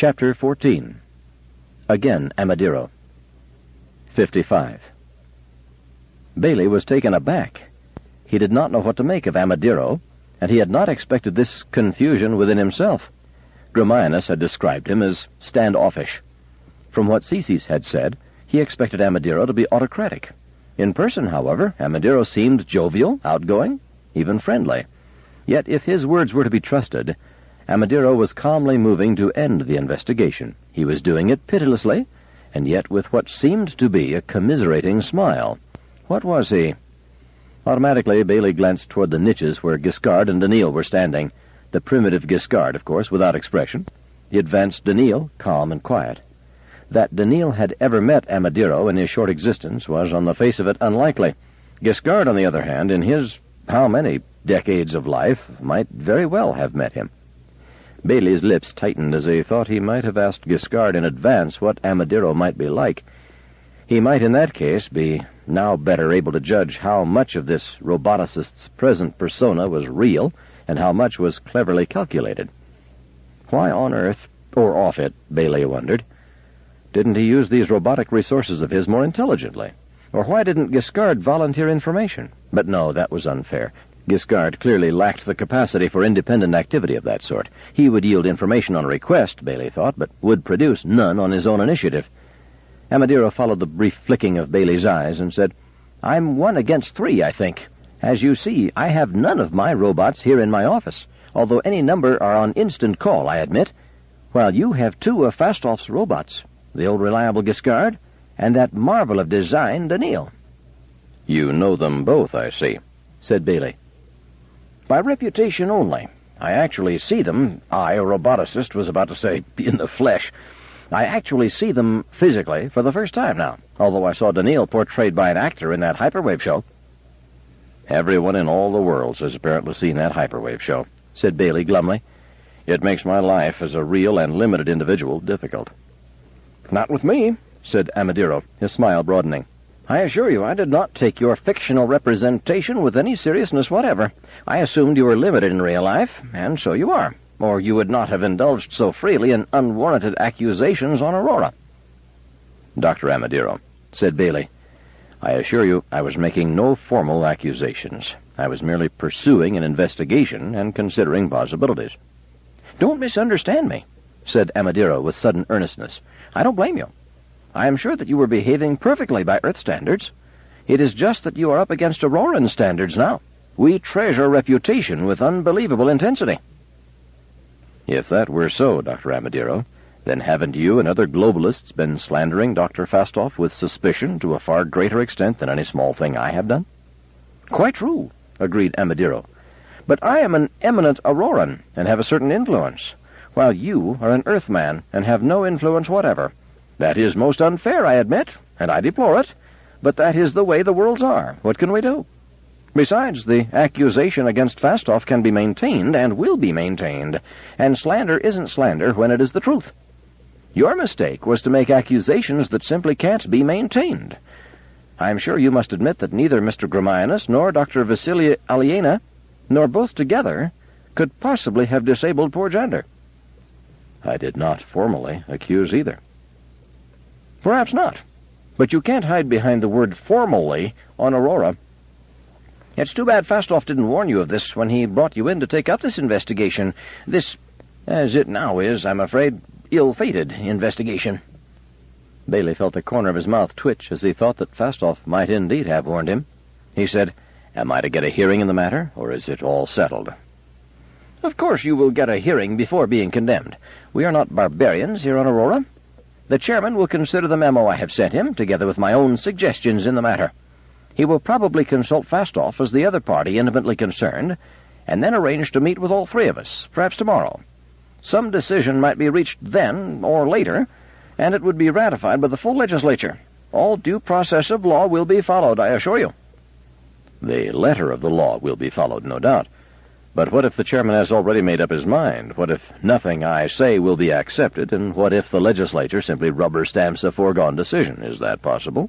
Chapter 14. Again Amadiro. 55. Bailey was taken aback. He did not know what to make of Amadiro, and he had not expected this confusion within himself. Gramianus had described him as standoffish. From what Ceces had said, he expected Amadiro to be autocratic. In person, however, Amadiro seemed jovial, outgoing, even friendly. Yet if his words were to be trusted, Amadiro was calmly moving to end the investigation. He was doing it pitilessly, and yet with what seemed to be a commiserating smile. What was he? Automatically, Bailey glanced toward the niches where Giscard and Danil were standing. The primitive Giscard, of course, without expression. He advanced Danil, calm and quiet. That Danil had ever met Amadiro in his short existence was, on the face of it, unlikely. Giscard, on the other hand, in his how many decades of life, might very well have met him. Bailey's lips tightened as he thought he might have asked Giscard in advance what Amadiro might be like. He might, in that case, be now better able to judge how much of this roboticist's present persona was real and how much was cleverly calculated. Why on earth, or off it, Bailey wondered, didn't he use these robotic resources of his more intelligently? Or why didn't Giscard volunteer information? But no, that was unfair. Giscard clearly lacked the capacity for independent activity of that sort. He would yield information on request, Bailey thought, but would produce none on his own initiative. Amadiro followed the brief flicking of Bailey's eyes and said, "I'm 1 against 3, I think. As you see, I have none of my robots here in my office, although any number are on instant call, I admit, while you have 2 of Fastoff's robots, the old reliable Giscard and that marvel of design, Danil." "You know them both, I see," said Bailey. "By reputation only. I actually see them, a roboticist, was about to say, in the flesh. I actually see them physically for the first time now, although I saw Danil portrayed by an actor in that hyperwave show." "Everyone in all the world has apparently seen that hyperwave show," said Bailey glumly. "It makes my life as a real and limited individual difficult." "Not with me," said Amadiro, his smile broadening. "I assure you I did not take your fictional representation with any seriousness whatever. I assumed you were limited in real life, and so you are, or you would not have indulged so freely in unwarranted accusations on Aurora." "Dr. Amadiro," said Bailey, "I assure you I was making no formal accusations. I was merely pursuing an investigation and considering possibilities." "Don't misunderstand me," said Amadiro with sudden earnestness. "I don't blame you. I am sure that you were behaving perfectly by Earth standards. It is just that you are up against Auroran standards now. We treasure reputation with unbelievable intensity." "If that were so, Dr. Amadiro, then haven't you and other globalists been slandering Dr. Fastoff with suspicion to a far greater extent than any small thing I have done?" "Quite true," agreed Amadiro. "But I am an eminent Auroran and have a certain influence, while you are an Earthman and have no influence whatever. That is most unfair, I admit, and I deplore it, but that is the way the worlds are. What can we do? Besides, the accusation against Fastoff can be maintained and will be maintained, and slander isn't slander when it is the truth. Your mistake was to make accusations that simply can't be maintained. I am sure you must admit that neither Mr. Gramianus nor Dr. Vasily Aliena, nor both together, could possibly have disabled poor Jander." "I did not formally accuse either." "Perhaps not, but you can't hide behind the word formally on Aurora. It's too bad Fastoff didn't warn you of this when he brought you in to take up this investigation, this, as it now is, I'm afraid, ill-fated investigation." Bailey felt the corner of his mouth twitch as he thought that Fastoff might indeed have warned him. He said, "Am I to get a hearing in the matter, or is it all settled?" "Of course you will get a hearing before being condemned. We are not barbarians here on Aurora. The chairman will consider the memo I have sent him, together with my own suggestions in the matter. He will probably consult Fastoff as the other party intimately concerned, and then arrange to meet with all 3 of us, perhaps tomorrow. Some decision might be reached then, or later, and it would be ratified by the full legislature. All due process of law will be followed, I assure you." "The letter of the law will be followed, no doubt. But what if the chairman has already made up his mind? What if nothing I say will be accepted, and what if the legislature simply rubber stamps a foregone decision? Is that possible?"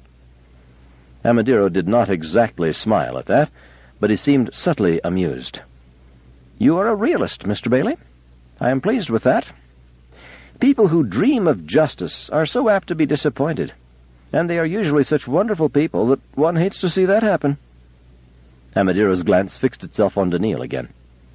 Amadiro did not exactly smile at that, but he seemed subtly amused. "You are a realist, Mr. Bailey. I am pleased with that. People who dream of justice are so apt to be disappointed, and they are usually such wonderful people that one hates to see that happen. Amadiro's glance fixed itself on Daniil again.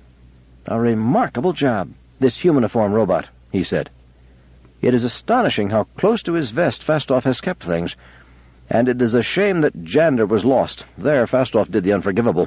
"A remarkable job, this humaniform robot," he said. "It is astonishing how close to his vest Fastov has kept things, and it is a shame that Jander was lost. There Fastov did the unforgivable."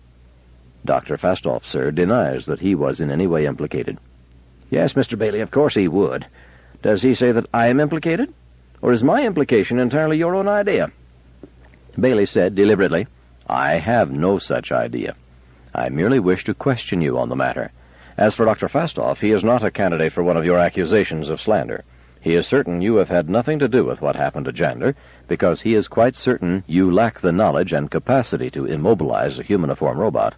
"Dr. Fastov, sir, denies that he was in any way implicated." "Yes, Mr. Bailey, of course he would. Does he say that I am implicated? Or is my implication entirely your own idea?" Bailey said deliberately, "I have no such idea. I merely wish to question you on the matter. As for Dr. Fastov, he is not a candidate for one of your accusations of slander. He is certain you have had nothing to do with what happened to Jander, because he is quite certain you lack the knowledge and capacity to immobilize a humaniform robot."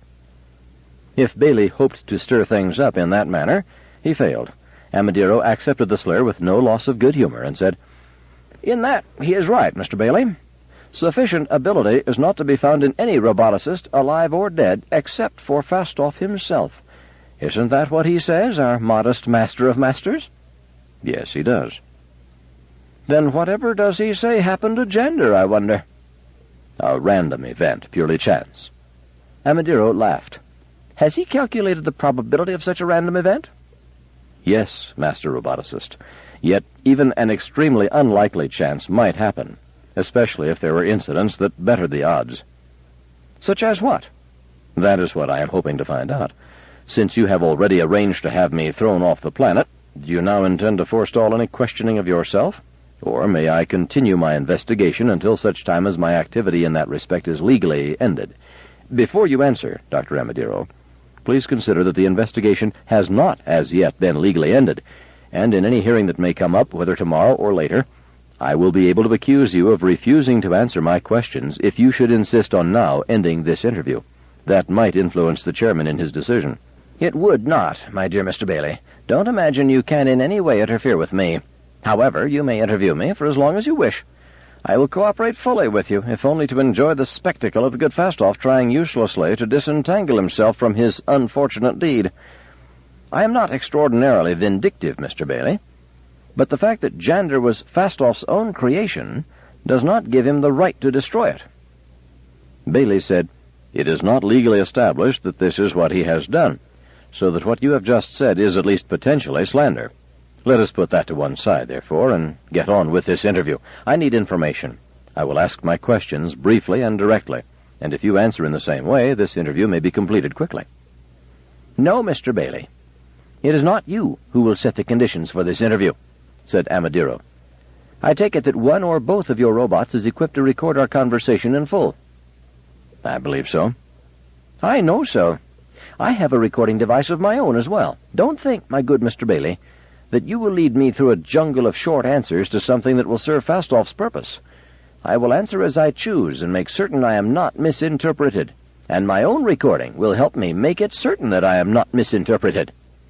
If Bailey hoped to stir things up in that manner, he failed. Amadiro accepted the slur with no loss of good humor and said, "In that he is right, Mr. Bailey. Sufficient ability is not to be found in any roboticist, alive or dead, except for Fastov himself. Isn't that what he says, our modest master of masters?" "Yes, he does." "Then whatever does he say happened to Jander, I wonder?" "A random event, purely chance." Amadiro laughed. "Has he calculated the probability of such a random event?" "Yes, Master Roboticist. Yet even an extremely unlikely chance might happen, especially if there were incidents that bettered the odds." "Such as what?" "That is what I am hoping to find out. Since you have already arranged to have me thrown off the planet, do you now intend to forestall any questioning of yourself? Or may I continue my investigation until such time as my activity in that respect is legally ended? Before you answer, Dr. Amadiro, please consider that the investigation has not as yet been legally ended, and in any hearing that may come up, whether tomorrow or later, I will be able to accuse you of refusing to answer my questions if you should insist on now ending this interview. That might influence the chairman in his decision." "It would not, my dear Mr. Bailey. Don't imagine you can in any way interfere with me. However, you may interview me for as long as you wish. I will cooperate fully with you, if only to enjoy the spectacle of the good Fastov trying uselessly to disentangle himself from his unfortunate deed. I am not extraordinarily vindictive, Mr. Bailey, but the fact that Jander was Fastov's own creation does not give him the right to destroy it." Bailey said, "It is not legally established that this is what he has done, so that what you have just said is at least potentially slander. Let us put that to one side, therefore, and get on with this interview. I need information. I will ask my questions briefly and directly, and if you answer in the same way, this interview may be completed quickly." "No, Mr. Bailey. It is not you who will set the conditions for this interview," said Amadiro. "I take it that one or both of your robots is equipped to record our conversation in full." "I believe so." "I know so. I have a recording device of my own as well. Don't think, my good Mr. Bailey, that you will lead me through a jungle of short answers to something that will serve Fastov's purpose. I will answer as I choose and make certain I am not misinterpreted, and my own recording will help me make it certain that I am not misinterpreted."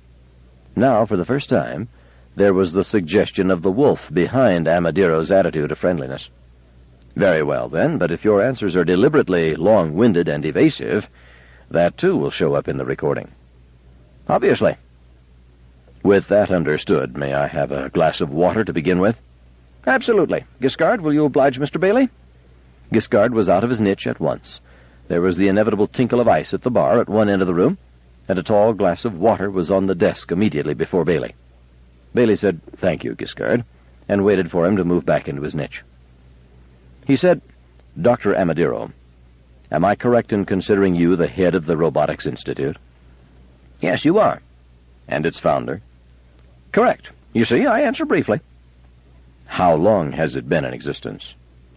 Now, for the first time, there was the suggestion of the wolf behind Amadiro's attitude of friendliness. "Very well, then, but if your answers are deliberately long-winded and evasive, that too will show up in the recording." "Obviously." "With that understood, may I have a glass of water to begin with?" "Absolutely. Giscard, will you oblige Mr. Bailey?" Giscard was out of his niche at once. There was the inevitable tinkle of ice at the bar at one end of the room, and a tall glass of water was on the desk immediately before Bailey. Bailey said, "Thank you, Giscard," and waited for him to move back into his niche. He said, "Dr. Amadiro, am I correct in considering you the head of the Robotics Institute?" "Yes, you are." "And its founder?" "Correct. You see, I answer briefly." "How long has it been in existence?"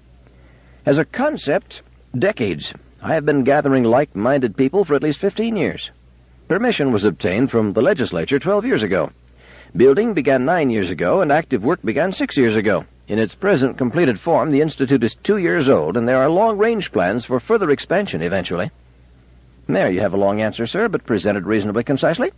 "As a concept, decades. I have been gathering like-minded people for at least 15 years. Permission was obtained from the legislature 12 years ago. Building began 9 years ago, and active work began 6 years ago. In its present completed form, the Institute is 2 years old, and there are long-range plans for further expansion eventually." There you have a long answer, sir, but presented reasonably concisely.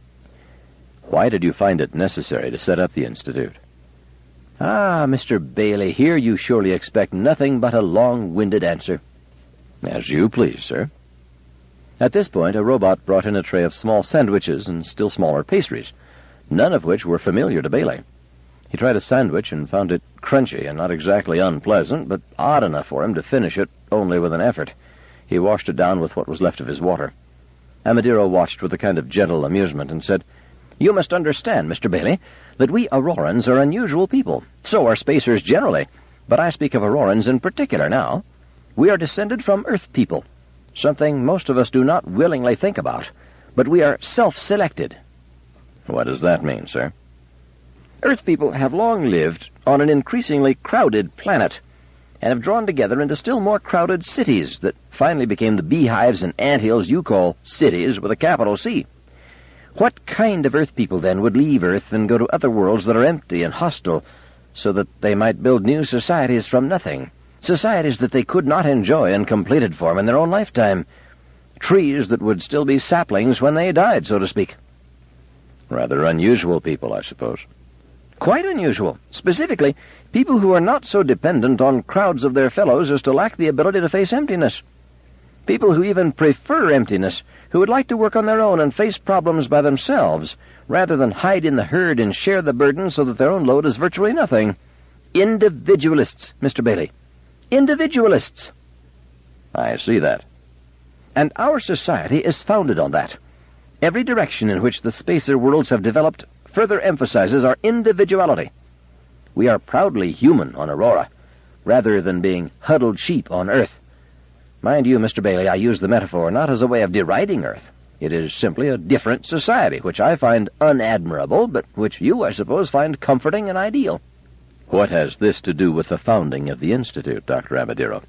"Why did you find it necessary to set up the Institute?" "Ah, Mr. Bailey, here you surely expect nothing but a long-winded answer." "As you please, sir." At this point, a robot brought in a tray of small sandwiches and still smaller pastries, none of which were familiar to Bailey. He tried a sandwich and found it crunchy and not exactly unpleasant, but odd enough for him to finish it only with an effort. He washed it down with what was left of his water. Amadiro watched with a kind of gentle amusement and said, "You must understand, Mr. Bailey, that we Aurorans are unusual people. So are spacers generally, but I speak of Aurorans in particular now. We are descended from Earth people, something most of us do not willingly think about, but we are self-selected." "What does that mean, sir?" "Earth people have long lived on an increasingly crowded planet, and have drawn together into still more crowded cities that finally became the beehives and anthills you call cities with a capital C. What kind of Earth people, then, would leave Earth and go to other worlds that are empty and hostile, so that they might build new societies from nothing, societies that they could not enjoy in completed form in their own lifetime, trees that would still be saplings when they died, so to speak?" "Rather unusual people, I suppose." "Quite unusual. Specifically, people who are not so dependent on crowds of their fellows as to lack the ability to face emptiness. People who even prefer emptiness, who would like to work on their own and face problems by themselves, rather than hide in the herd and share the burden so that their own load is virtually nothing. Individualists, Mr. Bailey. Individualists." "I see that." "And our society is founded on that. Every direction in which the spacer worlds have developed further emphasizes our individuality. We are proudly human on Aurora, rather than being huddled sheep on Earth. Mind you, Mr. Bailey, I use the metaphor not as a way of deriding Earth. It is simply a different society, which I find unadmirable, but which you, I suppose, find comforting and ideal." "What has this to do with the founding of the Institute, Dr. Amadiro?"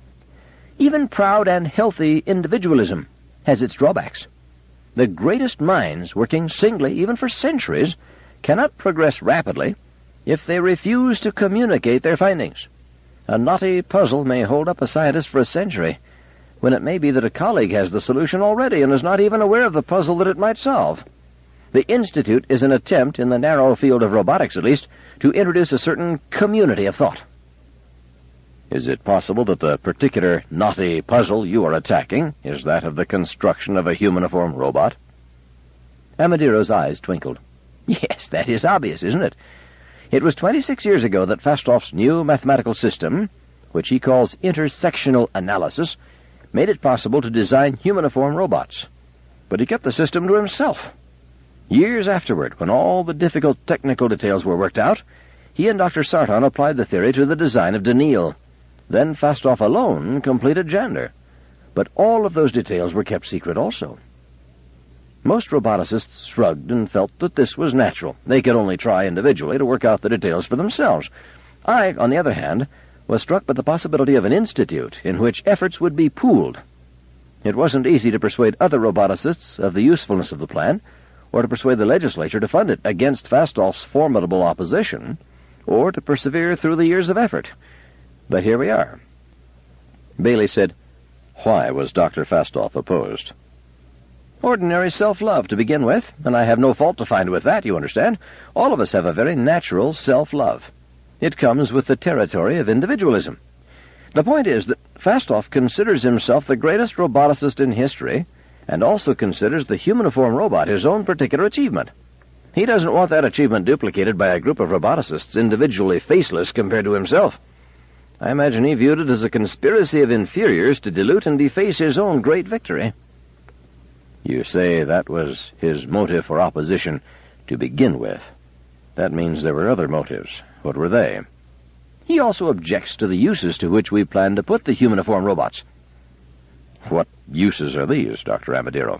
"Even proud and healthy individualism has its drawbacks. The greatest minds, working singly, even for centuries, cannot progress rapidly if they refuse to communicate their findings. A knotty puzzle may hold up a scientist for a century, when it may be that a colleague has the solution already and is not even aware of the puzzle that it might solve. The Institute is an attempt, in the narrow field of robotics at least, to introduce a certain community of thought." "Is it possible that the particular knotty puzzle you are attacking is that of the construction of a humaniform robot?" Amadiro's eyes twinkled. "Yes, that is obvious, isn't it? It was 26 years ago that Fastoff's new mathematical system, which he calls intersectional analysis, made it possible to design humaniform robots. But he kept the system to himself. Years afterward, when all the difficult technical details were worked out, he and Dr. Sarton applied the theory to the design of Daniil. Then Fastoff alone completed Jander. But all of those details were kept secret also. Most roboticists shrugged and felt that this was natural. They could only try individually to work out the details for themselves. I, on the other hand, was struck by the possibility of an institute in which efforts would be pooled. It wasn't easy to persuade other roboticists of the usefulness of the plan, or to persuade the legislature to fund it against Fastoff's formidable opposition, or to persevere through the years of effort. But here we are." Bailey said, "Why was Dr. Fastoff opposed?" "Ordinary self-love to begin with, and I have no fault to find with that, you understand. All of us have a very natural self-love. It comes with the territory of individualism. The point is that Fastoff considers himself the greatest roboticist in history, and also considers the humaniform robot his own particular achievement. He doesn't want that achievement duplicated by a group of roboticists individually faceless compared to himself. I imagine he viewed it as a conspiracy of inferiors to dilute and deface his own great victory." "You say that was his motive for opposition to begin with. That means there were other motives. What were they?" "He also objects to the uses to which we plan to put the humaniform robots." "What uses are these, Dr. Amadiro?"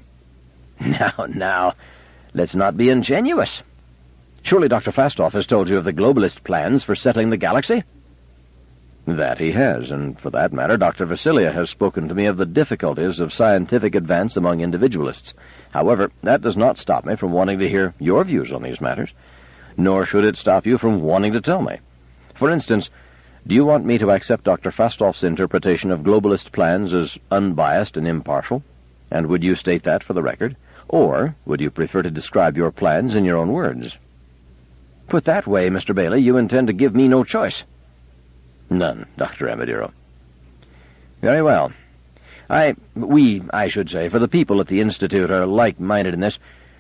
Now, let's not be ingenuous. Surely Dr. Fastoff has told you of the globalist plans for settling the galaxy?" "That he has, and for that matter, Dr. Vasilia has spoken to me of the difficulties of scientific advance among individualists. However, that does not stop me from wanting to hear your views on these matters, nor should it stop you from wanting to tell me. For instance, do you want me to accept Dr. Fastoff's interpretation of globalist plans as unbiased and impartial? And would you state that for the record? Or would you prefer to describe your plans in your own words?" "Put that way, Mr. Bailey, you intend to give me no choice." "None, Dr. Amadiro." "Very well. I should say, for the people at the Institute are like-minded in this.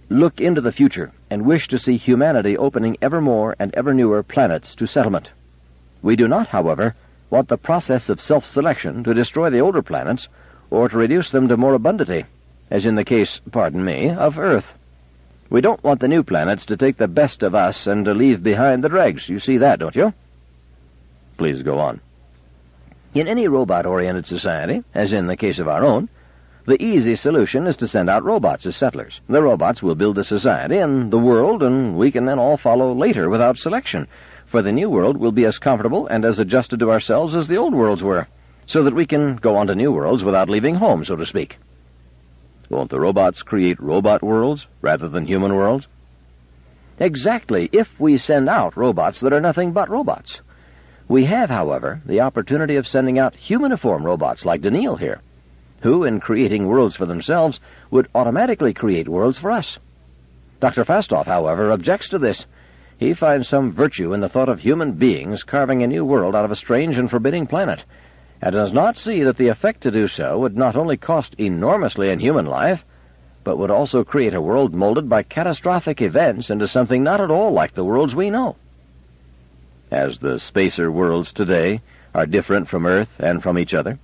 look into the future and wish to see humanity opening ever more and ever newer planets to settlement. We do not, however, want the process of self-selection to destroy the older planets or to reduce them to more abundantly, as in the case, pardon me, of Earth. We don't want the new planets to take the best of us and to leave behind the dregs. You see that, don't you? Please go on. In any robot-oriented society, as in the case of our own, the easy solution is to send out robots as settlers. The robots will build the society and the world, and we can then all follow later without selection, for the new world will be as comfortable and as adjusted to ourselves as the old worlds were, so that we can go on to new worlds without leaving home, so to speak. Won't the robots create robot worlds rather than human worlds? Exactly, if we send out robots that are nothing but robots. We have, however, the opportunity of sending out humaniform robots like Daniil here, who, in creating worlds for themselves, would automatically create worlds for us. Dr. Fastov, however, objects to this. He finds some virtue in the thought of human beings carving a new world out of a strange and forbidding planet, and does not see that the effect to do so would not only cost enormously in human life, but would also create a world molded by catastrophic events into something not at all like the worlds we know. As the spacer worlds today are different from Earth and from each other.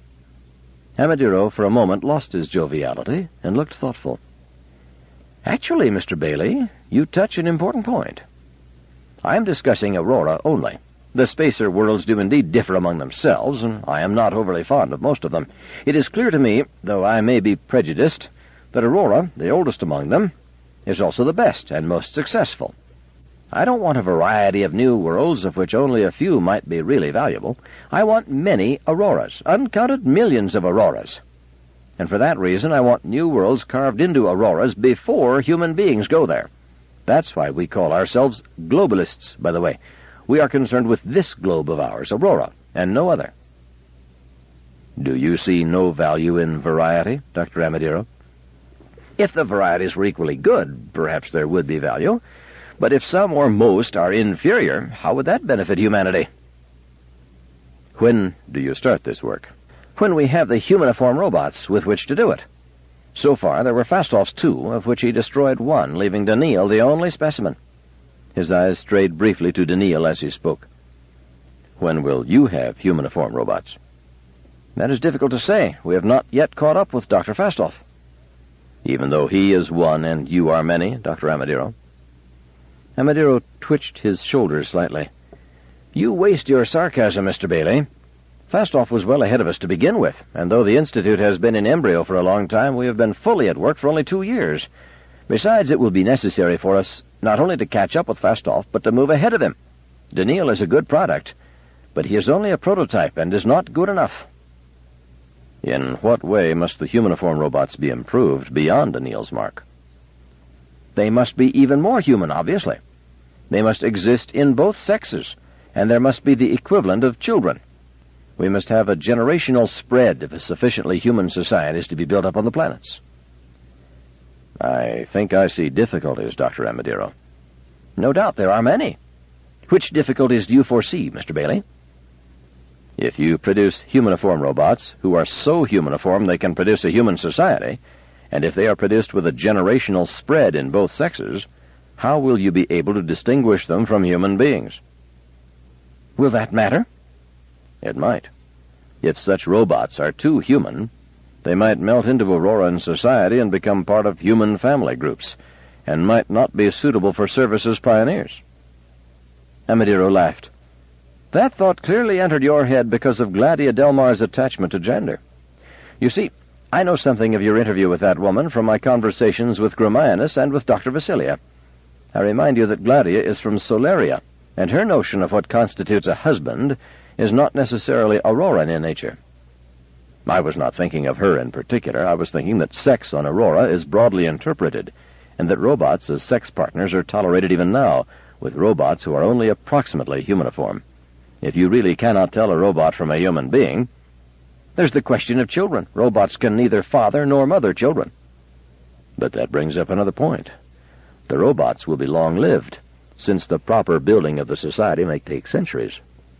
Amadiro for a moment lost his joviality and looked thoughtful. Actually, Mr. Bailey, you touch an important point. I am discussing Aurora only. The spacer worlds do indeed differ among themselves, and I am not overly fond of most of them. It is clear to me, though I may be prejudiced, that Aurora, the oldest among them, is also the best and most successful. I don't want a variety of new worlds of which only a few might be really valuable. I want many Auroras, uncounted millions of Auroras. And for that reason I want new worlds carved into Auroras before human beings go there. That's why we call ourselves globalists, by the way. We are concerned with this globe of ours, Aurora, and no other. Do you see no value in variety, Dr. Amadiro? If the varieties were equally good, perhaps there would be value. But if some or most are inferior, how would that benefit humanity? When do you start this work? When we have the humaniform robots with which to do it. So far there were Fastov's 2, of which he destroyed 1, leaving Daniil the only specimen. His eyes strayed briefly to Daniil as he spoke. When will you have humaniform robots? That is difficult to say. We have not yet caught up with Dr. Fastov. Even though he is one and you are many, Dr. Amadiro? Amadiro twitched his shoulders slightly. You waste your sarcasm, Mr. Bailey. Fastov was well ahead of us to begin with, and though the Institute has been in embryo for a long time, we have been fully at work for only 2 years. Besides, it will be necessary for us not only to catch up with Fastov, but to move ahead of him. Daniil is a good product, but he is only a prototype and is not good enough. In what way must the humaniform robots be improved beyond Daniil's mark? They must be even more human, obviously. They must exist in both sexes, and there must be the equivalent of children. We must have a generational spread if a sufficiently human society is to be built up on the planets. I think I see difficulties, Dr. Amadiro. No doubt there are many. Which difficulties do you foresee, Mr. Bailey? If you produce humaniform robots, who are so humaniform they can produce a human society, and if they are produced with a generational spread in both sexes, how will you be able to distinguish them from human beings? Will that matter? It might. If such robots are too human, they might melt into Auroran society and become part of human family groups, and might not be suitable for service as pioneers. Amadiro laughed. That thought clearly entered your head because of Gladia Delmar's attachment to gender. You see, I know something of your interview with that woman from my conversations with Gramianus and with Dr. Vasilia. I remind you that Gladia is from Solaria, and her notion of what constitutes a husband is not necessarily Auroran in nature. I was not thinking of her in particular. I was thinking that sex on Aurora is broadly interpreted, and that robots as sex partners are tolerated even now, with robots who are only approximately humaniform. If you really cannot tell a robot from a human being, there's the question of children. Robots can neither father nor mother children. But that brings up another point. The robots will be long-lived, since the proper building of the society may take centuries.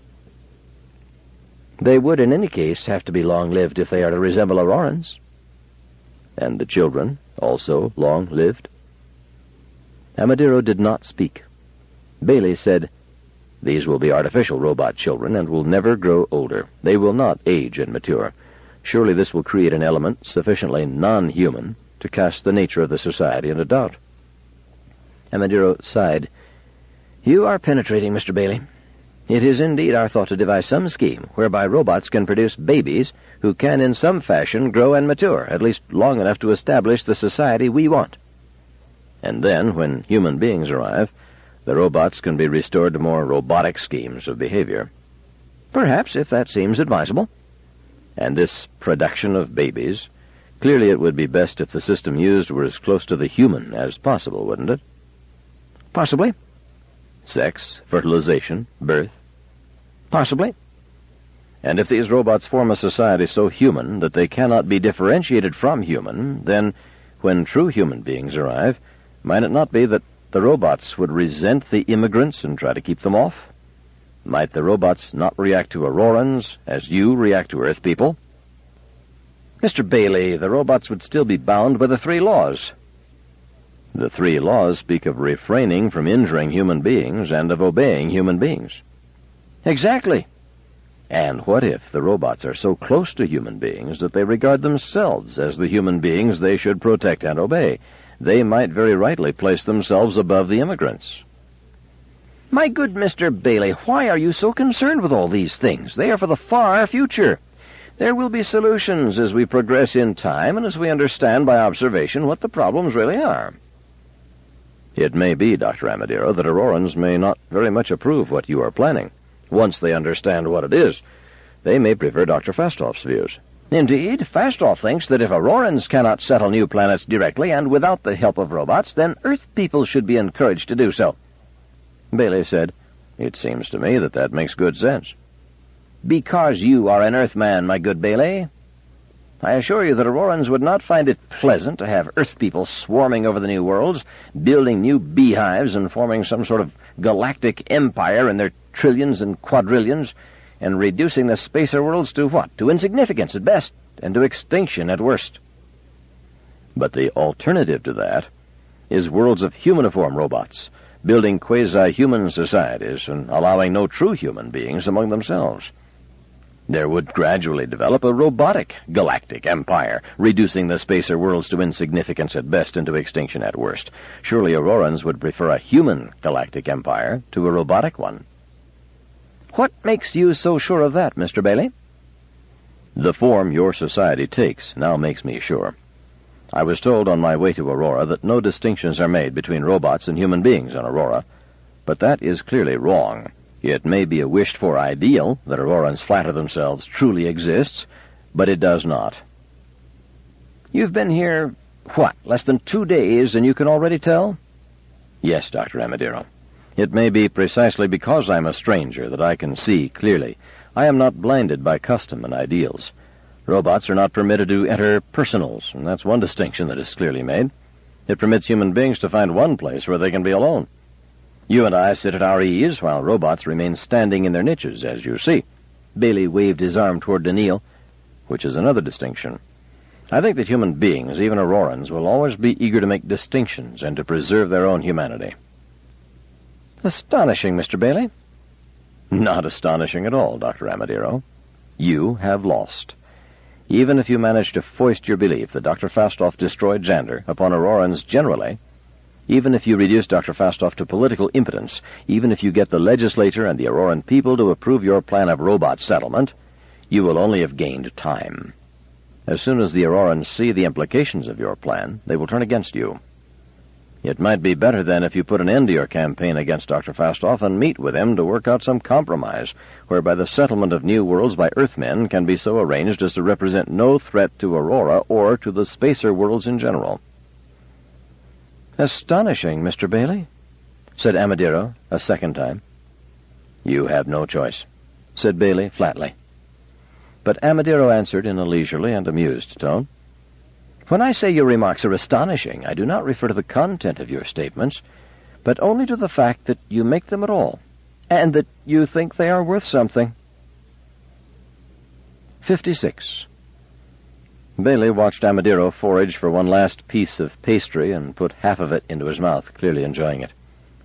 They would, in any case, have to be long-lived if they are to resemble Aurorans. And the children, also long-lived? Amadiro did not speak. Bailey said, "These will be artificial robot children and will never grow older. They will not age and mature. Surely this will create an element sufficiently non-human to cast the nature of the society into doubt." Amadiro sighed. "You are penetrating, Mr. Bailey. It is indeed our thought to devise some scheme whereby robots can produce babies who can in some fashion grow and mature, at least long enough to establish the society we want. And then, when human beings arrive, the robots can be restored to more robotic schemes of behavior." "Perhaps, if that seems advisable." "And this production of babies, clearly it would be best if the system used were as close to the human as possible, wouldn't it?" "Possibly." "Sex, fertilization, birth?" "Possibly." "And if these robots form a society so human that they cannot be differentiated from human, then, when true human beings arrive, might it not be that the robots would resent the immigrants and try to keep them off? Might the robots not react to Aurorans as you react to Earth people?" "Mr. Bailey, the robots would still be bound by the 3 laws. "The 3 laws speak of refraining from injuring human beings and of obeying human beings." "Exactly." "And what if the robots are so close to human beings that they regard themselves as the human beings they should protect and obey? They might very rightly place themselves above the immigrants." "My good Mr. Bailey, why are you so concerned with all these things? They are for the far future. There will be solutions as we progress in time and as we understand by observation what the problems really are." "It may be, Dr. Amadiro, that Aurorans may not very much approve what you are planning. Once they understand what it is, they may prefer Dr. Fastoff's views." "Indeed, Fastoff thinks that if Aurorans cannot settle new planets directly and without the help of robots, then Earth people should be encouraged to do so." Bailey said, "It seems to me that makes good sense." "Because you are an Earthman, my good Bailey. I assure you that Aurorans would not find it pleasant to have Earth people swarming over the new worlds, building new beehives and forming some sort of galactic empire in their trillions and quadrillions, and reducing the spacer worlds to what? To insignificance at best, and to extinction at worst." "But the alternative to that is worlds of humaniform robots, building quasi-human societies and allowing no true human beings among themselves. There would gradually develop a robotic galactic empire, reducing the spacer worlds to insignificance at best and to extinction at worst. Surely Aurorans would prefer a human galactic empire to a robotic one." "What makes you so sure of that, Mr. Bailey?" "The form your society takes now makes me sure. I was told on my way to Aurora that no distinctions are made between robots and human beings on Aurora, but that is clearly wrong. It may be a wished-for ideal that Aurorans flatter themselves truly exists, but it does not." "You've been here, less than 2 days, and you can already tell?" "Yes, Dr. Amadiro. It may be precisely because I'm a stranger that I can see clearly. I am not blinded by custom and ideals. Robots are not permitted to enter personals, and that's one distinction that is clearly made. It permits human beings to find one place where they can be alone. You and I sit at our ease, while robots remain standing in their niches, as you see." Bailey waved his arm toward Daniil. "Which is another distinction. I think that human beings, even Aurorans, will always be eager to make distinctions and to preserve their own humanity." "Astonishing, Mr. Bailey." "Not astonishing at all, Dr. Amadiro. You have lost. Even if you manage to foist your belief that Dr. Fastoff destroyed Xander upon Aurorans generally, even if you reduce Dr. Fastoff to political impotence, even if you get the legislature and the Auroran people to approve your plan of robot settlement, you will only have gained time. As soon as the Aurorans see the implications of your plan, they will turn against you. It might be better, then, if you put an end to your campaign against Dr. Fastoff and meet with him to work out some compromise, whereby the settlement of new worlds by Earthmen can be so arranged as to represent no threat to Aurora or to the spacer worlds in general." "Astonishing, Mr. Bailey," said Amadiro a second time. "You have no choice," said Bailey flatly. But Amadiro answered in a leisurely and amused tone, "When I say your remarks are astonishing, I do not refer to the content of your statements, but only to the fact that you make them at all, and that you think they are worth something." 56. Bailey watched Amadiro forage for one last piece of pastry and put half of it into his mouth, clearly enjoying it.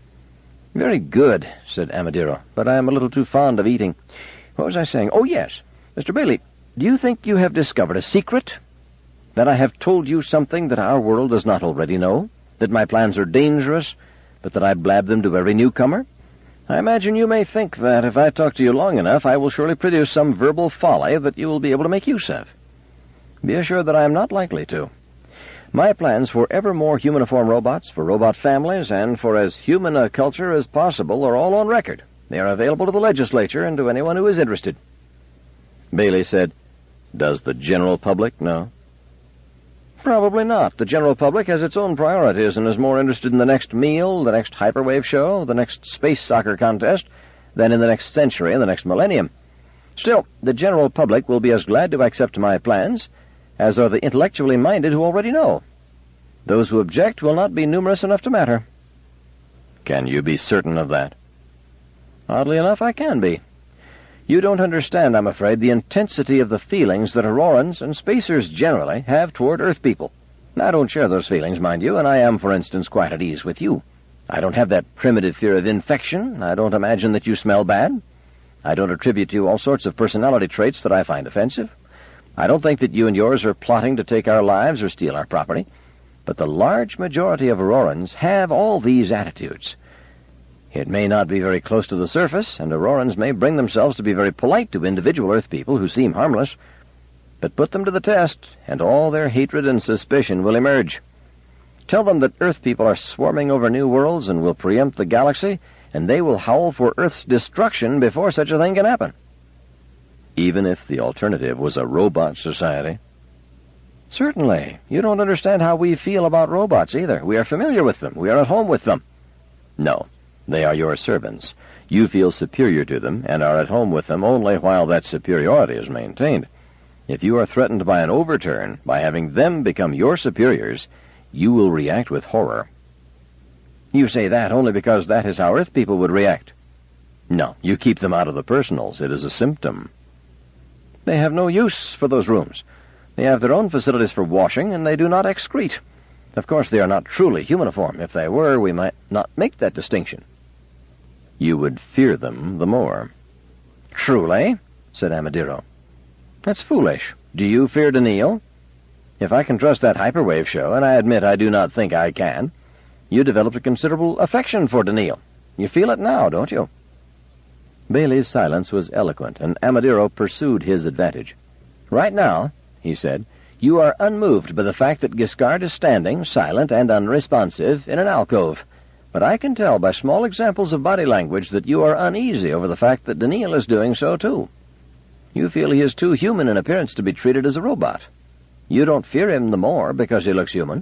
"Very good," said Amadiro, "but I am a little too fond of eating. What was I saying? Oh, yes. Mr. Bailey, do you think you have discovered a secret? That I have told you something that our world does not already know? That my plans are dangerous, but that I blab them to every newcomer? I imagine you may think that if I talk to you long enough, I will surely produce some verbal folly that you will be able to make use of. Be assured that I am not likely to. My plans for ever more humaniform robots, for robot families, and for as human a culture as possible are all on record. They are available to the legislature and to anyone who is interested." Bailey said, "Does the general public know?" "Probably not. The general public has its own priorities and is more interested in the next meal, the next hyperwave show, the next space soccer contest, than in the next century and the next millennium. Still, the general public will be as glad to accept my plans as are the intellectually minded who already know. Those who object will not be numerous enough to matter." "Can you be certain of that?" "Oddly enough, I can be. You don't understand, I'm afraid, the intensity of the feelings that Aurorans, and spacers generally, have toward Earth people. I don't share those feelings, mind you, and I am, for instance, quite at ease with you. I don't have that primitive fear of infection. I don't imagine that you smell bad. I don't attribute to you all sorts of personality traits that I find offensive. I don't think that you and yours are plotting to take our lives or steal our property. But the large majority of Aurorans have all these attitudes. It may not be very close to the surface, and Aurorans may bring themselves to be very polite to individual Earth people who seem harmless, but put them to the test, and all their hatred and suspicion will emerge. Tell them that Earth people are swarming over new worlds and will preempt the galaxy, and they will howl for Earth's destruction before such a thing can happen." "Even if the alternative was a robot society?" "Certainly. You don't understand how we feel about robots, either. We are familiar with them. We are at home with them." "No. They are your servants. You feel superior to them and are at home with them only while that superiority is maintained. If you are threatened by an overturn, by having them become your superiors, you will react with horror." "You say that only because that is how Earth people would react." "No, you keep them out of the personals. It is a symptom." "They have no use for those rooms. They have their own facilities for washing, and they do not excrete. Of course, they are not truly humaniform. If they were, we might not make that distinction." "You would fear them the more." "Truly?" said Amadiro. "That's foolish. Do you fear Daniil? If I can trust that hyperwave show, and I admit I do not think I can, you developed a considerable affection for Daniil. You feel it now, don't you?" Bailey's silence was eloquent, and Amadiro pursued his advantage. "Right now," he said, "you are unmoved by the fact that Giscard is standing, silent and unresponsive, in an alcove. But I can tell by small examples of body language that you are uneasy over the fact that Daniil is doing so, too. You feel he is too human in appearance to be treated as a robot. You don't fear him the more because he looks human."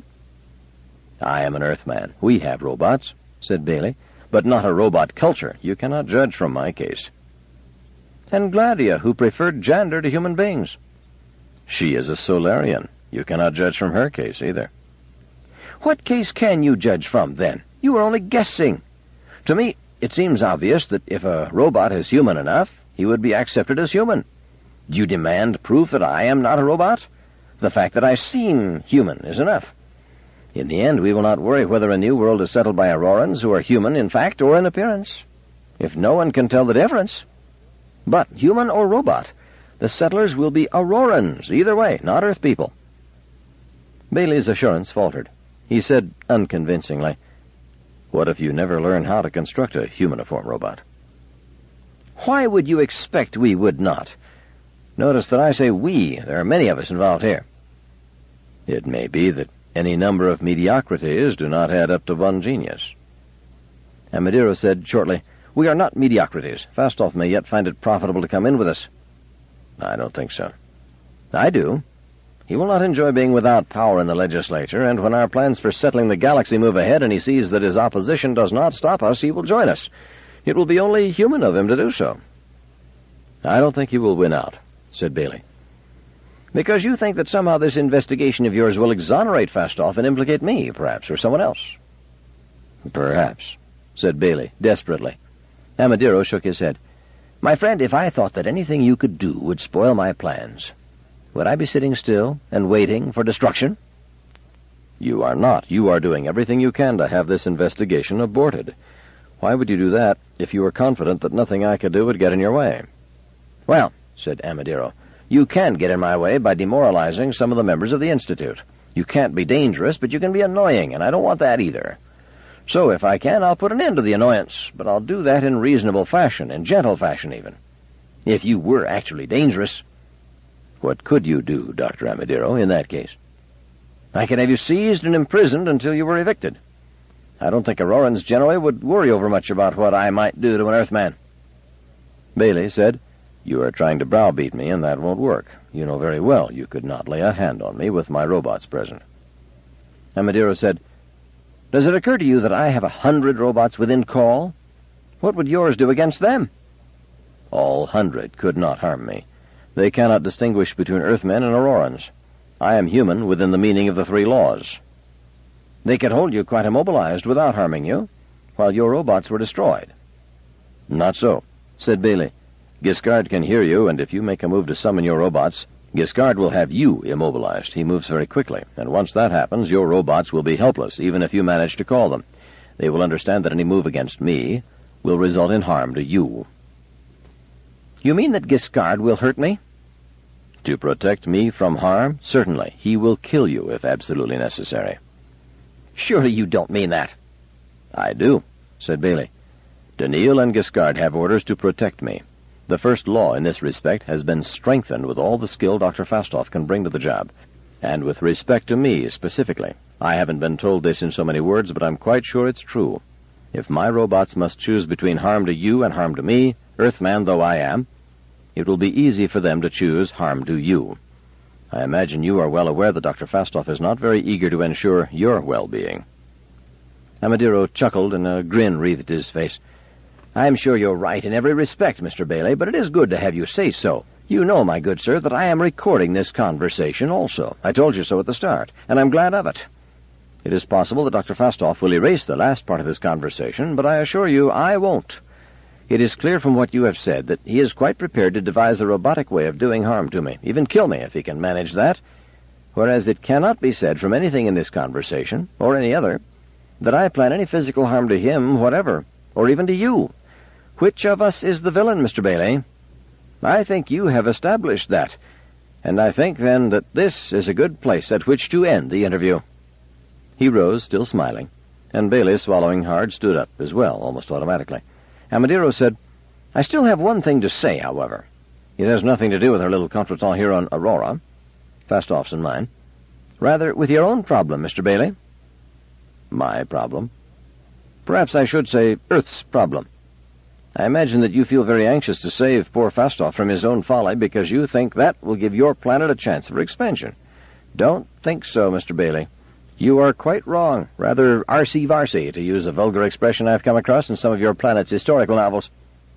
"I am an Earthman. We have robots," said Bailey, "but not a robot culture. You cannot judge from my case." "And Gladia, who preferred Jander to human beings." "She is a Solarian. You cannot judge from her case, either." "What case can you judge from, then? You are only guessing. To me, it seems obvious that if a robot is human enough, he would be accepted as human. Do you demand proof that I am not a robot? The fact that I seem human is enough. In the end, we will not worry whether a new world is settled by Aurorans who are human in fact or in appearance, if no one can tell the difference. But, human or robot, the settlers will be Aurorans, either way, not Earth people." Bailey's assurance faltered. He said unconvincingly, "What if you never learn how to construct a humaniform robot?" "Why would you expect we would not? Notice that I say we. There are many of us involved here." "It may be that any number of mediocrities do not add up to one genius." Amadiro said shortly, "We are not mediocrities. Fastolf may yet find it profitable to come in with us." "I don't think so." "I do. He will not enjoy being without power in the legislature, and when our plans for settling the galaxy move ahead and he sees that his opposition does not stop us, he will join us. It will be only human of him to do so." "I don't think he will win out," said Bailey. "Because you think that somehow this investigation of yours will exonerate Fastolf and implicate me, perhaps, or someone else." "Perhaps," said Bailey, desperately. Amadiro shook his head. "My friend, if I thought that anything you could do would spoil my plans, Would I be sitting still and waiting for destruction? You are not. You are doing everything you can to have this investigation aborted. Why would you do that if you were confident that nothing I could do would get in your way? Well, said Amadiro, you can get in my way by demoralizing some of the members of the Institute. You can't be dangerous, but you can be annoying, and I don't want that either. So if I can, I'll put an end to the annoyance, but I'll do that in reasonable fashion, in gentle fashion even. If you were actually dangerous... What could you do, Dr. Amadiro, in that case? I could have you seized and imprisoned until you were evicted. I don't think Aurorans generally would worry overmuch about what I might do to an Earthman. Bailey said, You are trying to browbeat me, and that won't work. You know very well you could not lay a hand on me with my robots present. Amadiro said, Does it occur to you that I have 100 robots within call? What would yours do against them? All 100 could not harm me. They cannot distinguish between Earthmen and Aurorans. I am human within the meaning of the 3 laws. They could hold you quite immobilized without harming you, while your robots were destroyed. Not so, said Bailey. Giscard can hear you, and if you make a move to summon your robots, Giscard will have you immobilized. He moves very quickly, and once that happens, your robots will be helpless, even if you manage to call them. They will understand that any move against me will result in harm to you. You mean that Giscard will hurt me? To protect me from harm? Certainly. He will kill you if absolutely necessary. Surely you don't mean that. I do, said Bailey. Daniil and Giscard have orders to protect me. The first law in this respect has been strengthened with all the skill Dr. Fastov can bring to the job, and with respect to me specifically. I haven't been told this in so many words, but I'm quite sure it's true. If my robots must choose between harm to you and harm to me, Earthman though I am, it will be easy for them to choose harm to you. I imagine you are well aware that Dr. Fastov is not very eager to ensure your well-being. Amadiro chuckled, and a grin wreathed his face. I'm sure you're right in every respect, Mr. Bailey, but it is good to have you say so. You know, my good sir, that I am recording this conversation also. I told you so at the start, and I'm glad of it. It is possible that Dr. Fastov will erase the last part of this conversation, but I assure you I won't. It is clear from what you have said that he is quite prepared to devise a robotic way of doing harm to me, even kill me if he can manage that, whereas it cannot be said from anything in this conversation, or any other, that I plan any physical harm to him whatever, or even to you. Which of us is the villain, Mr. Bailey? I think you have established that, and I think, then, that this is a good place at which to end the interview. He rose, still smiling, and Bailey, swallowing hard, stood up as well, almost automatically. Amadiro said, I still have one thing to say, however. It has nothing to do with our little contretemps here on Aurora, Fastov's and mine. Rather, with your own problem, Mr. Bailey. My problem? Perhaps I should say Earth's problem. I imagine that you feel very anxious to save poor Fastov from his own folly because you think that will give your planet a chance for expansion. Don't think so, Mr. Bailey. You are quite wrong, rather arcy-varsy, to use a vulgar expression I've come across in some of your planet's historical novels.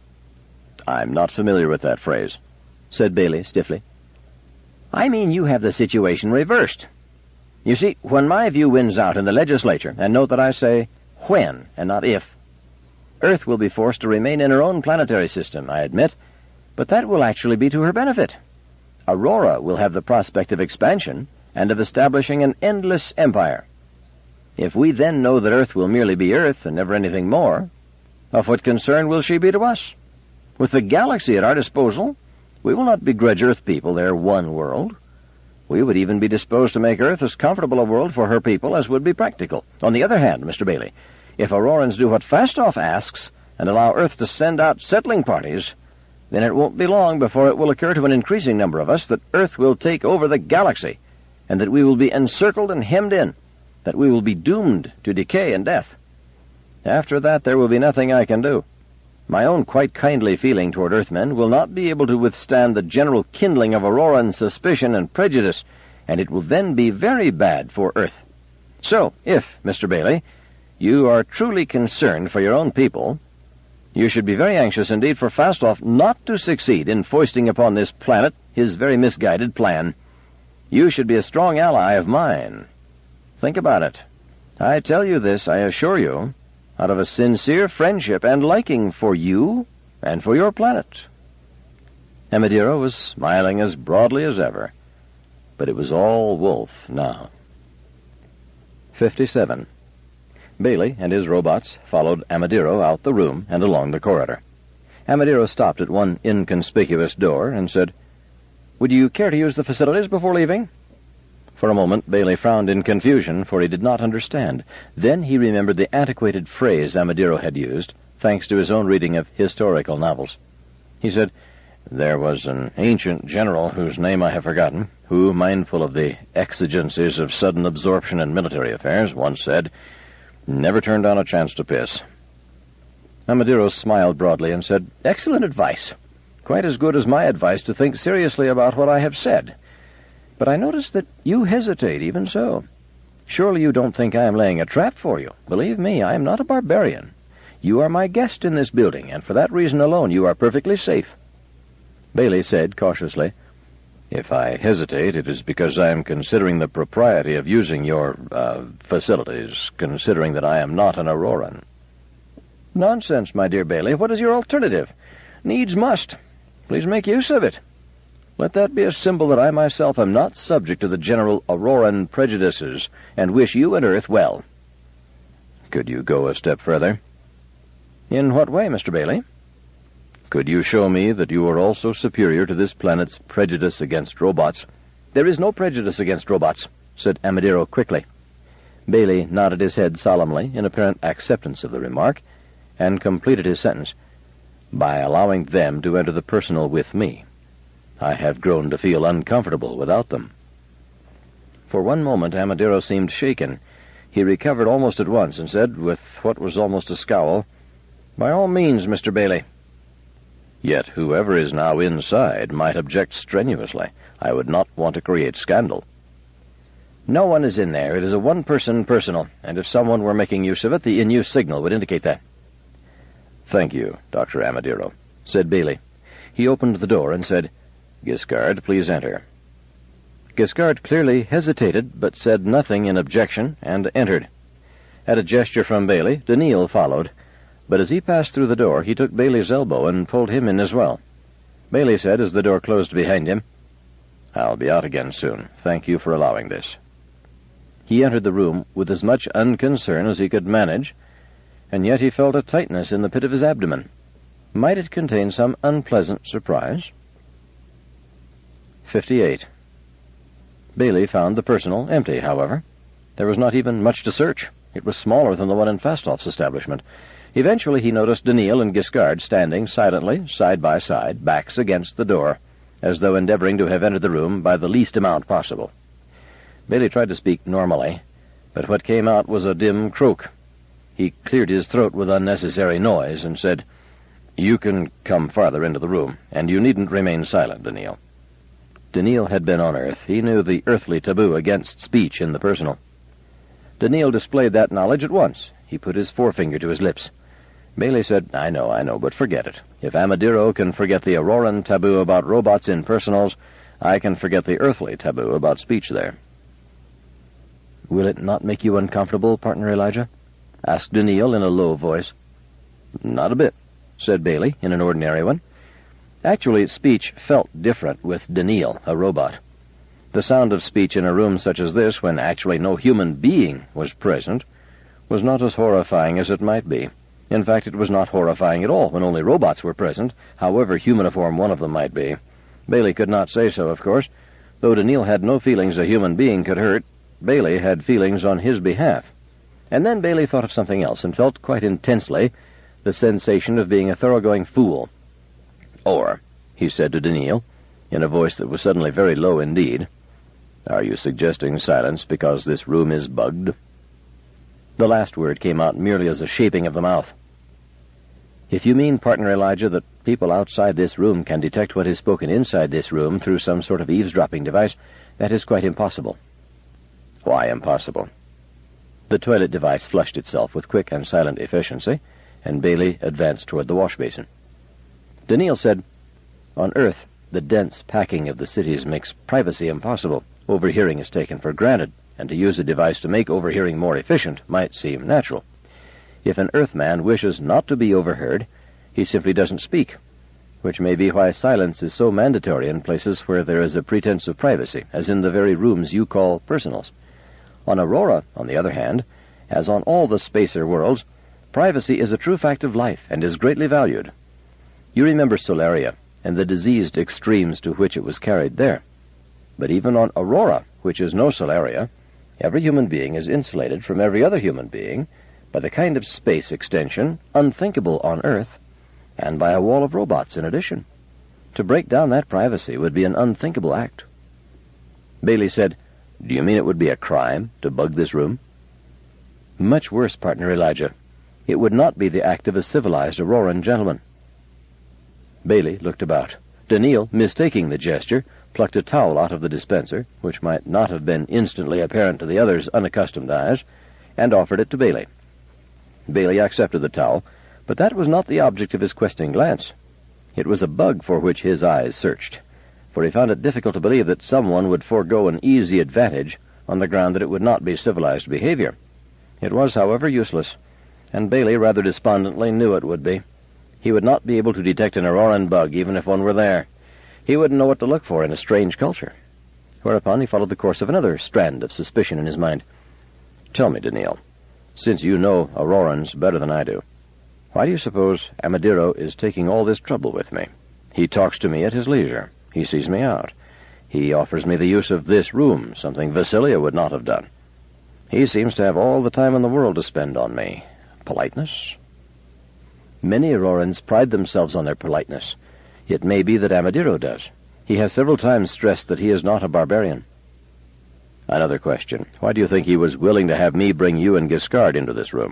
I'm not familiar with that phrase, said Bailey stiffly. I mean you have the situation reversed. You see, when my view wins out in the legislature, and note that I say when and not if, Earth will be forced to remain in her own planetary system, I admit, but that will actually be to her benefit. Aurora will have the prospect of expansion and of establishing an endless empire. If we then know that Earth will merely be Earth and never anything more, of what concern will she be to us? With the galaxy at our disposal, we will not begrudge Earth people their one world. We would even be disposed to make Earth as comfortable a world for her people as would be practical. On the other hand, Mr. Bailey, if Aurorans do what Fastov asks and allow Earth to send out settling parties, then it won't be long before it will occur to an increasing number of us that Earth will take over the galaxy, and that we will be encircled and hemmed in, that we will be doomed to decay and death. After that, there will be nothing I can do. My own quite kindly feeling toward Earthmen will not be able to withstand the general kindling of Auroran suspicion and prejudice, and it will then be very bad for Earth. So, if, Mr. Bailey, you are truly concerned for your own people, you should be very anxious indeed for Fastov not to succeed in foisting upon this planet his very misguided plan. You should be a strong ally of mine. Think about it. I tell you this, I assure you, out of a sincere friendship and liking for you and for your planet. Amadiro was smiling as broadly as ever, but it was all Wolf now. 57. Bailey and his robots followed Amadiro out the room and along the corridor. Amadiro stopped at one inconspicuous door and said, "Would you care to use the facilities before leaving?" For a moment Bailey frowned in confusion, for he did not understand. Then he remembered the antiquated phrase Amadiro had used, thanks to his own reading of historical novels. He said, "There was an ancient general whose name I have forgotten, who, mindful of the exigencies of sudden absorption in military affairs, once said, 'Never turn down a chance to piss.'" Amadiro smiled broadly and said, "Excellent advice. Quite as good as my advice to think seriously about what I have said. But I notice that you hesitate even so. Surely you don't think I am laying a trap for you. Believe me, I am not a barbarian. You are my guest in this building, and for that reason alone you are perfectly safe." Bailey said cautiously, "If I hesitate, it is because I am considering the propriety of using your, facilities, considering that I am not an Auroran." "Nonsense, my dear Bailey. What is your alternative? Needs must. Please make use of it. Let that be a symbol that I myself am not subject to the general Auroran prejudices, and wish you and Earth well." "Could you go a step further?" "In what way, Mr. Bailey?" "Could you show me that you are also superior to this planet's prejudice against robots?" "There is no prejudice against robots," said Amadiro quickly. Bailey nodded his head solemnly in apparent acceptance of the remark, and completed his sentence, "By allowing them to enter the personal with me. I have grown to feel uncomfortable without them." For one moment Amadiro seemed shaken. He recovered almost at once and said, with what was almost a scowl, "By all means, Mr. Bailey." "Yet whoever is now inside might object strenuously. I would not want to create scandal." "No one is in there. It is a one-person personal, and if someone were making use of it, the in-use signal would indicate that." "Thank you, Dr. Amadiro," said Bailey. He opened the door and said, "Giscard, please enter." Giscard clearly hesitated, but said nothing in objection, and entered. At a gesture from Bailey, Daniil followed, but as he passed through the door, he took Bailey's elbow and pulled him in as well. Bailey said, as the door closed behind him, "I'll be out again soon. Thank you for allowing this." He entered the room with as much unconcern as he could manage, and yet he felt a tightness in the pit of his abdomen. Might it contain some unpleasant surprise? 58. Bailey found the personal empty, however. There was not even much to search. It was smaller than the one in Fastoff's establishment. Eventually he noticed Daniil and Giscard standing silently, side by side, backs against the door, as though endeavoring to have entered the room by the least amount possible. Bailey tried to speak normally, but what came out was a dim croak. He cleared his throat with unnecessary noise and said, "You can come farther into the room, and you needn't remain silent, Daniil." Daniil had been on Earth. He knew the earthly taboo against speech in the personal. Daniil displayed that knowledge at once. He put his forefinger to his lips. Bailey said, I know, but forget it. If Amadiro can forget the Auroran taboo about robots in personals, I can forget the earthly taboo about speech there." "Will it not make you uncomfortable, partner Elijah?" asked Daniil in a low voice. "Not a bit," said Bailey in an ordinary one. Actually, speech felt different with Daniil, a robot. The sound of speech in a room such as this, when actually no human being was present, was not as horrifying as it might be. In fact, it was not horrifying at all when only robots were present, however humaniform one of them might be. Bailey could not say so, of course. Though Daniil had no feelings a human being could hurt, Bailey had feelings on his behalf. And then Bailey thought of something else, and felt quite intensely the sensation of being a thoroughgoing fool. "Or," he said to Daniil, in a voice that was suddenly very low indeed, "are you suggesting silence because this room is bugged?" The last word came out merely as a shaping of the mouth. "If you mean, partner Elijah, that people outside this room can detect what is spoken inside this room through some sort of eavesdropping device, that is quite impossible." "Why impossible?" The toilet device flushed itself with quick and silent efficiency, and Bailey advanced toward the wash basin. Daniil said, "On Earth, the dense packing of the cities makes privacy impossible. Overhearing is taken for granted, and to use a device to make overhearing more efficient might seem natural. If an Earthman wishes not to be overheard, he simply doesn't speak. which may be why silence is so mandatory in places where there is a pretense of privacy, as in the very rooms you call personals. On Aurora, on the other hand, as on all the spacer worlds, privacy is a true fact of life and is greatly valued. You remember Solaria and the diseased extremes to which it was carried there. But even on Aurora, which is no Solaria, every human being is insulated from every other human being by the kind of space extension unthinkable on Earth, and by a wall of robots in addition. To break down that privacy would be an unthinkable act. Bailey said, "Do you mean it would be a crime to bug this room?" "Much worse, partner Elijah. It would not be the act of a civilized Auroran gentleman." Bailey looked about. Daniil, mistaking the gesture, plucked a towel out of the dispenser, which might not have been instantly apparent to the other's unaccustomed eyes, and offered it to Bailey. Bailey accepted the towel, but that was not the object of his questing glance. It was a bug for which his eyes searched, for he found it difficult to believe that someone would forego an easy advantage on the ground that it would not be civilized behavior. It was, however, useless, and Bailey rather despondently knew it would be. He would not be able to detect an Auroran bug even if one were there. He wouldn't know what to look for in a strange culture. Whereupon he followed the course of another strand of suspicion in his mind. "Tell me, Daniil, since you know Aurorans better than I do, why do you suppose Amadiro is taking all this trouble with me? He talks to me at his leisure. He sees me out. He offers me the use of this room, something Vasilia would not have done. He seems to have all the time in the world to spend on me. Politeness?" "Many Aurorans pride themselves on their politeness. It may be that Amadiro does. He has several times stressed that he is not a barbarian." "Another question. Why do you think he was willing to have me bring you and Giscard into this room?"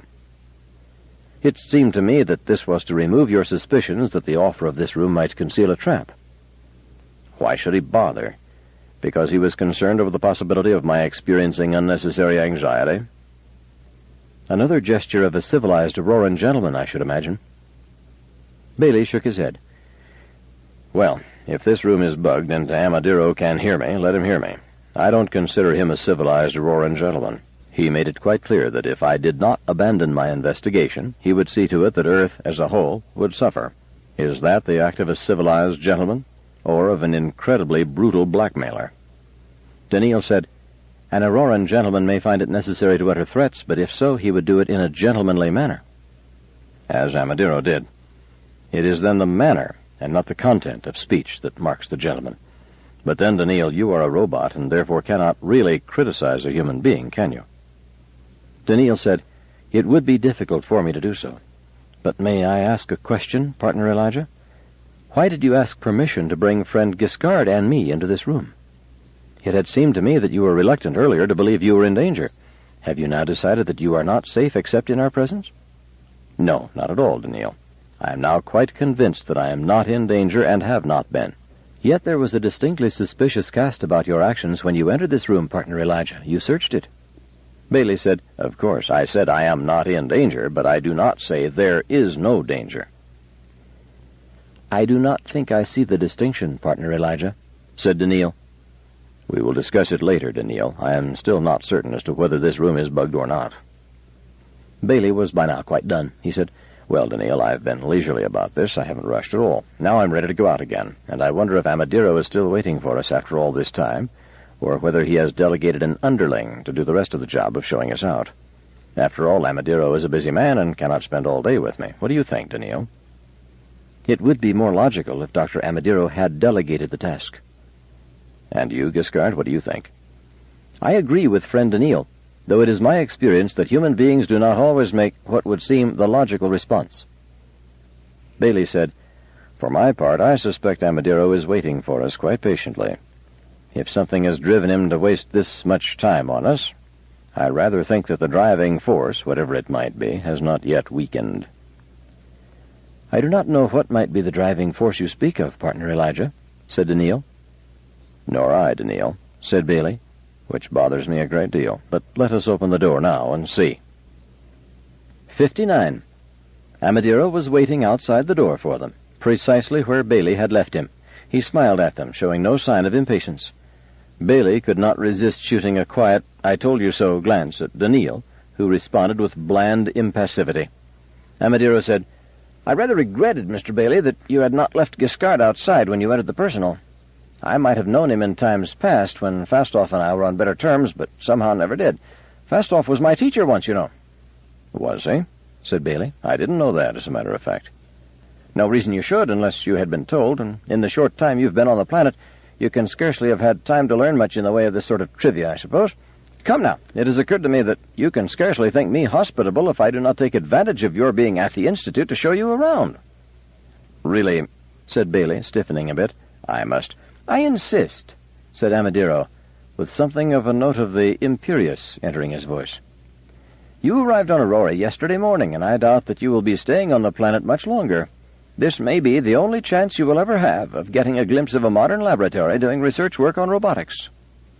"It seemed to me that this was to remove your suspicions that the offer of this room might conceal a trap." "Why should he bother? Because he was concerned over the possibility of my experiencing unnecessary anxiety?" "Another gesture of a civilized Auroran gentleman, I should imagine." Bailey shook his head. "Well, if this room is bugged and Amadiro can hear me, let him hear me. I don't consider him a civilized Auroran gentleman. He made it quite clear that if I did not abandon my investigation, he would see to it that Earth as a whole would suffer. Is that the act of a civilized gentleman, or of an incredibly brutal blackmailer?" Daniil said, "An Auroran gentleman may find it necessary to utter threats, but if so, he would do it in a gentlemanly manner." "As Amadiro did. It is then the manner, and not the content of speech that marks the gentleman. But then, Daniil, you are a robot, and therefore cannot really criticize a human being, can you?" Daniil said, "It would be difficult for me to do so. But may I ask a question, partner Elijah? Why did you ask permission to bring friend Giscard and me into this room? It had seemed to me that you were reluctant earlier to believe you were in danger. Have you now decided that you are not safe except in our presence?" "No, not at all, Daniil. I am now quite convinced that I am not in danger and have not been." "Yet there was a distinctly suspicious cast about your actions when you entered this room, partner Elijah. You searched it." Bailey said, "Of course, I said I am not in danger, but I do not say there is no danger." "I do not think I see the distinction, partner Elijah," said Daniil. "We will discuss it later, Daniil. I am still not certain as to whether this room is bugged or not." Bailey was by now quite done. He said, "Well, Daniil, I've been leisurely about this. I haven't rushed at all. Now I'm ready to go out again, and I wonder if Amadiro is still waiting for us after all this time, or whether he has delegated an underling to do the rest of the job of showing us out. After all, Amadiro is a busy man and cannot spend all day with me. What do you think, Daniil?" "It would be more logical if Dr. Amadiro had delegated the task." "And you, Giscard, what do you think?" "I agree with friend Daniil, though it is my experience that human beings do not always make what would seem the logical response." Bailey said, "For my part, I suspect Amadiro is waiting for us quite patiently. If something has driven him to waste this much time on us, I rather think that the driving force, whatever it might be, has not yet weakened." "I do not know what might be the driving force you speak of, partner Elijah," said Daniil. "Nor I, Daniil," said Bailey, "which bothers me a great deal. But let us open the door now and see." 59. Amadiro was waiting outside the door for them, precisely where Bailey had left him. He smiled at them, showing no sign of impatience. Bailey could not resist shooting a quiet, "I-told-you-so" glance at Daniil, who responded with bland impassivity. Amadiro said, I rather regretted, Mr. Bailey, that you had not left Giscard outside when you entered the personal. I might have known him in times past when Fastoff and I were on better terms, but somehow never did. Fastoff was my teacher once, you know. Was he? Said Bailey. I didn't know that, as a matter of fact. No reason you should, unless you had been told, and in the short time you've been on the planet, you can scarcely have had time to learn much in the way of this sort of trivia, I suppose. Come now, it has occurred to me that you can scarcely think me hospitable if I do not take advantage of your being at the Institute to show you around. Really, said Bailey, stiffening a bit, I must. I insist, said Amadiro, with something of a note of the imperious entering his voice. You arrived on Aurora yesterday morning, and I doubt that you will be staying on the planet much longer. This may be the only chance you will ever have of getting a glimpse of a modern laboratory doing research work on robotics.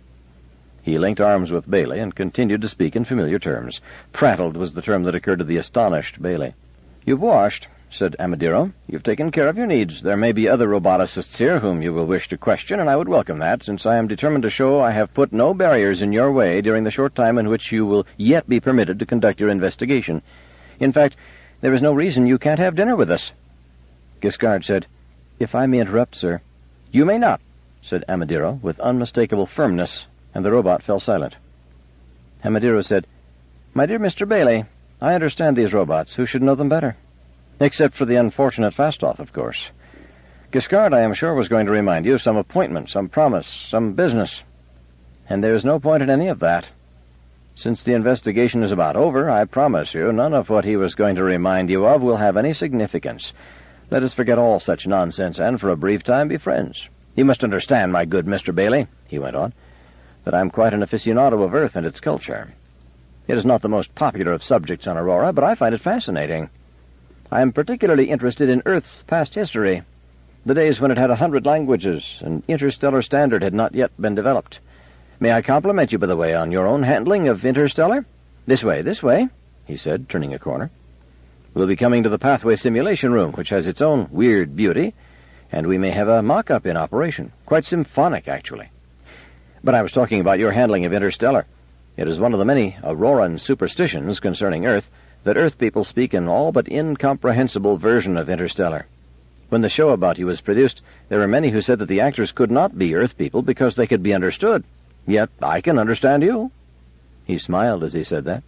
He linked arms with Bailey and continued to speak in familiar terms. Prattled was the term that occurred to the astonished Bailey. You've washed, said Amadiro. You've taken care of your needs. There may be other roboticists here whom you will wish to question, and I would welcome that, since I am determined to show I have put no barriers in your way during the short time in which you will yet be permitted to conduct your investigation. In fact, there is no reason you can't have dinner with us. Giscard said, If I may interrupt, sir. You may not, said Amadiro, with unmistakable firmness, and the robot fell silent. Amadiro said, My dear Mr. Bailey, I understand these robots. Who should know them better? Except for the unfortunate Fastoff, of course. Giscard, I am sure, was going to remind you of some appointment, some promise, some business. And there is no point in any of that. Since the investigation is about over, I promise you, none of what he was going to remind you of will have any significance. Let us forget all such nonsense and, for a brief time, be friends. You must understand, my good Mr. Bailey, he went on, that I'm quite an aficionado of Earth and its culture. It is not the most popular of subjects on Aurora, but I find it fascinating. I am particularly interested in Earth's past history, the days when it had 100 languages, and interstellar standard had not yet been developed. May I compliment you, by the way, on your own handling of interstellar? This way, he said, turning a corner. We'll be coming to the pathway simulation room, which has its own weird beauty, and we may have a mock-up in operation. Quite symphonic, actually. But I was talking about your handling of interstellar. It is one of the many Auroran superstitions concerning Earth that Earth people speak an all but incomprehensible version of interstellar. When the show about you was produced, there were many who said that the actors could not be Earth people because they could be understood. Yet I can understand you. He smiled as he said that.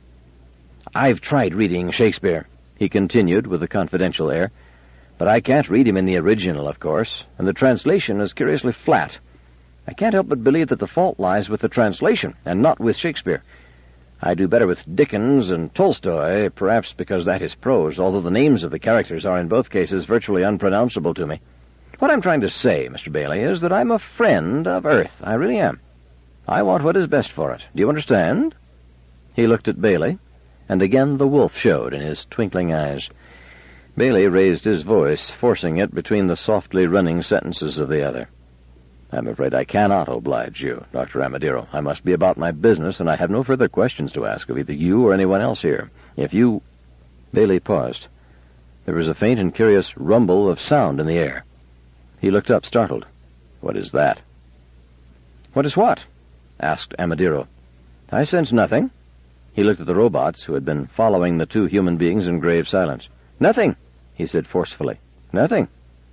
I've tried reading Shakespeare, he continued with a confidential air, but I can't read him in the original, of course, and the translation is curiously flat. I can't help but believe that the fault lies with the translation, and not with Shakespeare. I do better with Dickens and Tolstoy, perhaps because that is prose, although the names of the characters are in both cases virtually unpronounceable to me. What I'm trying to say, Mr. Bailey, is that I'm a friend of Earth. I really am. I want what is best for it. Do you understand? He looked at Bailey, and again the wolf showed in his twinkling eyes. Bailey raised his voice, forcing it between the softly running sentences of the other. I'm afraid I cannot oblige you, Dr. Amadiro. I must be about my business, and I have no further questions to ask of either you or anyone else here. If you... Bailey paused. There was a faint and curious rumble of sound in the air. He looked up, startled. What is that? What is what? Asked Amadiro. I sense nothing. He looked at the robots, who had been following the two human beings in grave silence. Nothing, he said forcefully. Nothing.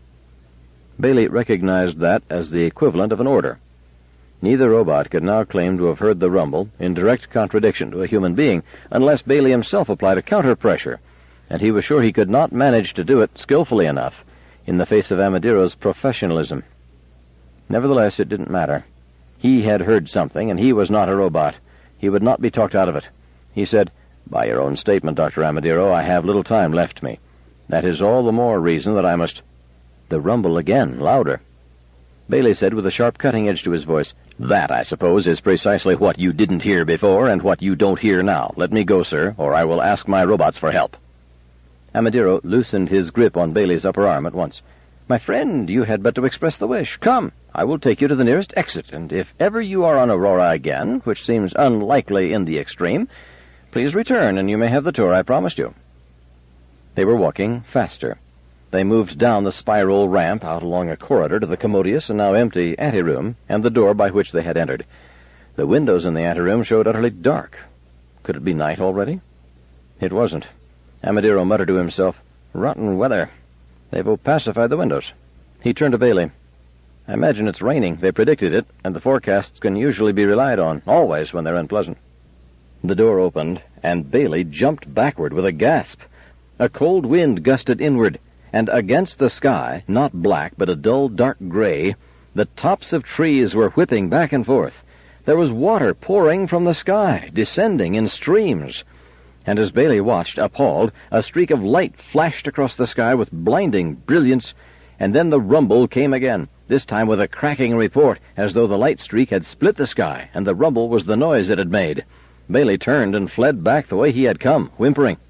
Bailey recognized that as the equivalent of an order. Neither robot could now claim to have heard the rumble, in direct contradiction to a human being, unless Bailey himself applied a counter-pressure, and he was sure he could not manage to do it skillfully enough in the face of Amadiro's professionalism. Nevertheless, it didn't matter. He had heard something, and he was not a robot. He would not be talked out of it. He said, By your own statement, Dr. Amadiro, I have little time left me. That is all the more reason that I must... The rumble again, louder. Bailey said with a sharp cutting edge to his voice, That, I suppose, is precisely what you didn't hear before and what you don't hear now. Let me go, sir, or I will ask my robots for help. Amadiro loosened his grip on Bailey's upper arm at once. My friend, you had but to express the wish. Come, I will take you to the nearest exit, and if ever you are on Aurora again, which seems unlikely in the extreme, please return, and you may have the tour I promised you. They were walking faster. They moved down the spiral ramp out along a corridor to the commodious and now empty anteroom and the door by which they had entered. The windows in the anteroom showed utterly dark. Could it be night already? It wasn't. Amadiro muttered to himself, Rotten weather. They've opacified the windows. He turned to Bailey. I imagine it's raining. They predicted it, and the forecasts can usually be relied on, always when they're unpleasant. The door opened, and Bailey jumped backward with a gasp. A cold wind gusted inward, and against the sky, not black, but a dull dark gray, the tops of trees were whipping back and forth. There was water pouring from the sky, descending in streams. And as Bailey watched, appalled, a streak of light flashed across the sky with blinding brilliance, and then the rumble came again, this time with a cracking report, as though the light streak had split the sky, and the rumble was the noise it had made. Bailey turned and fled back the way he had come, whimpering.